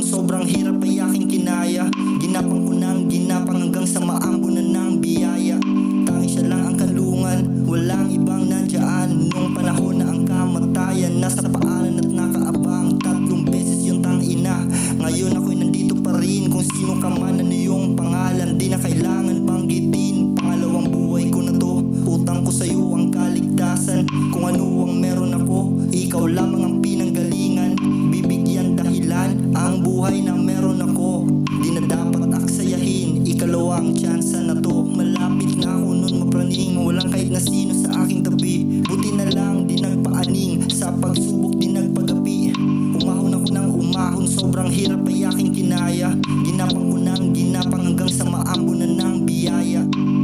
sobrang hirap ay aking kinaya. Ginapang ko ng ginapang hanggang sa maambo na ng biyaya. Tanging siya lang ang kanlungan, walang ibang nandyan. Nung panahon na ang kamatayan nasa paanan at nakaabang. 3 beses yung tangina, ngayon ako'y nandito pa rin. Kung sino ka man, ano yung pangalan, di na kailangan banggitin. Pangalawang buhay ko na to, utang ko sa'yo ang kaligtasan. Kung ano ang meron ako, ikaw lamang ang pinanggalingan. Bibigyan dahilan ang buhay na meron ako, di na dapat aksayahin. Ikalawang tsansa na to, malapit na ako nun mapraning. Walang kahit na sino sa aking tabi, buti na lang di nagpaaning. Sa pagsubok di nagpagapi, umahon ako ng umahon, sobrang hirap ay aking kinaya. Ginapang ko ng ginapang hanggang sa maambo na ng biyaya.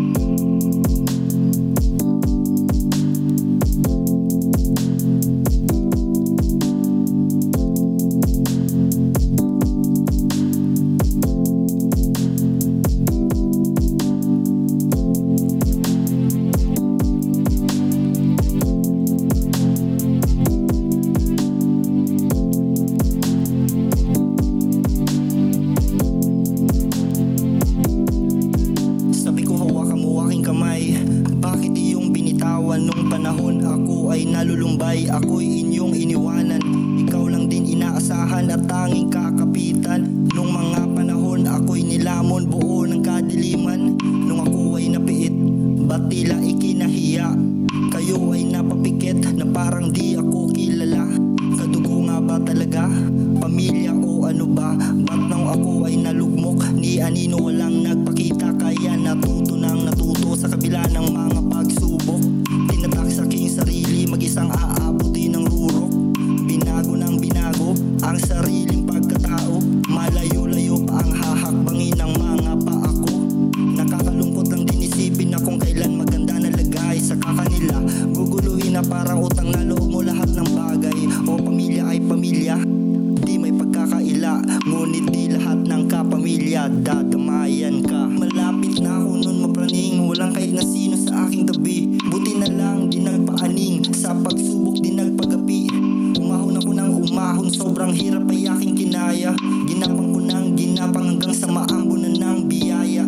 Bakit iyong binitawan nung panahon ako ay nalulumbay? Ako'y inyong iniwanan, ikaw lang din inaasahan at tanging kakapitan. Nung mga panahon ako'y nilamon buo ng kadiliman. Nung ako ay napiit, ba't tila ikinahiya? Kayo ay napapikit na parang di ako kilala. Kadugo nga ba talaga? Pamilya o ano ba? Ba't nang ako ay nalugmok? Ni anino walang nagpakita, kaya natuto nang natuto sa kabila ng mga pagsubok. Tinatak sa aking sarili, mag-isang aabutin ng rurok. Binago ng binago ang sariling pagkatao. Malayo-layo pa ang hahakbangin ng mga paa ko. Nakakalungkot lang din isipin na kung kailan maganda na lagay sa kakanila. Guguluhin na parang utang na loob mo lahat ng bagay. O pamilya ay pamilya, di may pagkakaila. Ngunit di lahat ng kapamilya dadamayan ka. Malapit na ako nun mapraning, walang kahit na sino sa aking tabi. Buti na lang di nagpaaning, sa pagsubok di nagpagapi. Umahon ako ng umahon, sobrang hirap ay aking kinaya. Ginapang ko ng ginapang hanggang sa maambo na ng biyaya.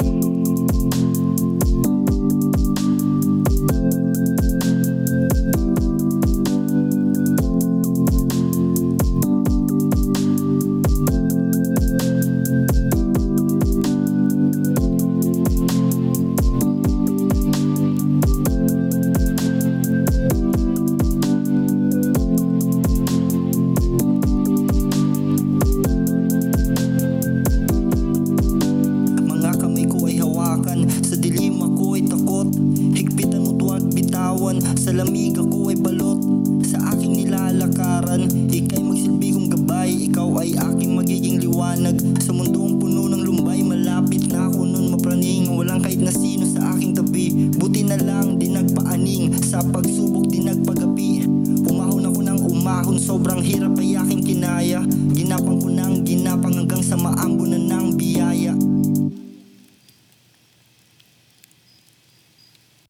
Sa dilim ako ay takot, higpitan mo't huwag bitawan. Sa lamig ako ay balot, sa aking nilalakaran. Ika'y magsilbi kong gabay, ikaw ay aking magiging liwanag. Sa mundong puno ng lumbay, malapit na ako nun mapraning. Walang kahit na sino sa aking tabi, buti na lang di nagpaaning. Sa pagsubok di nagpagapi, umahon ako ng umahon, sobrang hirap ay aking kinaya. Ginapang ko ng ginapang hanggang sa maambo na